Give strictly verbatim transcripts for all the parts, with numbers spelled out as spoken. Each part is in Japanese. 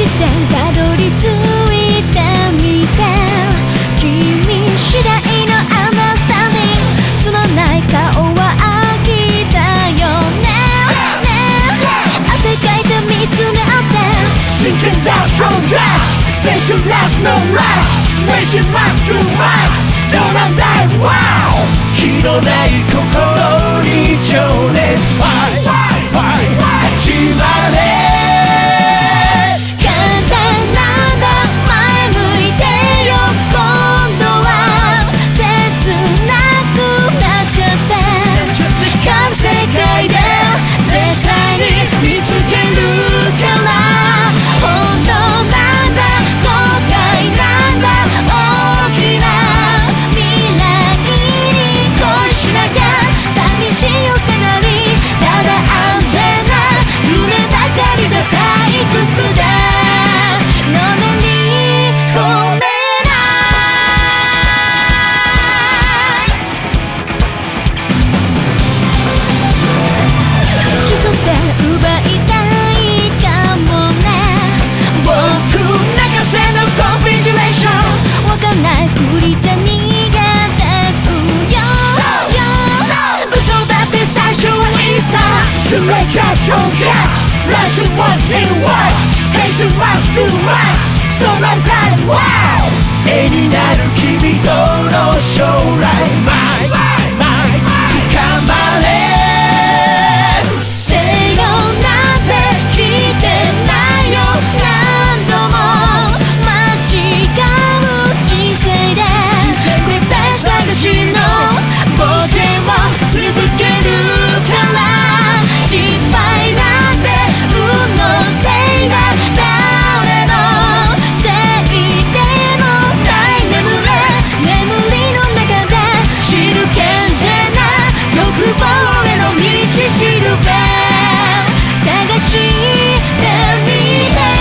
してたどり着いてみて、君次第のアンダースタンディング、つまんない顔は飽きたよね。汗かいて見つめ合って Sinking down strong dash Tension lash no rush Nation much too much Don't untie wow 火のない心に情熱 Fight Fight 始まれCatch on catch Rush and watch and watch Patient much too much So I'm glad wow 絵になる君との将来 My, my, my, my 捕まれ西洋なんて聞いてないよ何度も間違う人生で答え探しの冒険を続けるから失敗なんて運のせいだ誰のせいでもない眠れ眠りの中で知る健全な欲望への道しるべ探してみて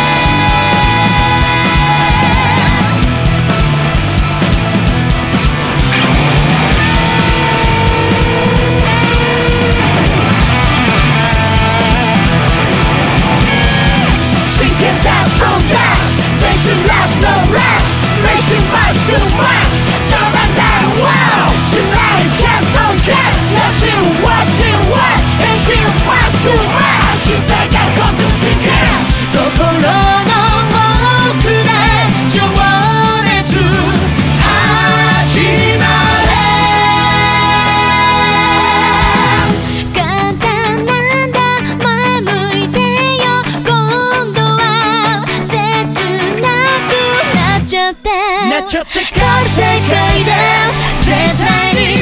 Tension lash no rush Nation much too much Don't untie wow 知らない catch no catch Nothing watch and watch Nation much too much 明日が今度時間心の奥で情熱始まれ簡単なんだ前向いてよ今度はなっちゃってなっちゃって世界で絶対に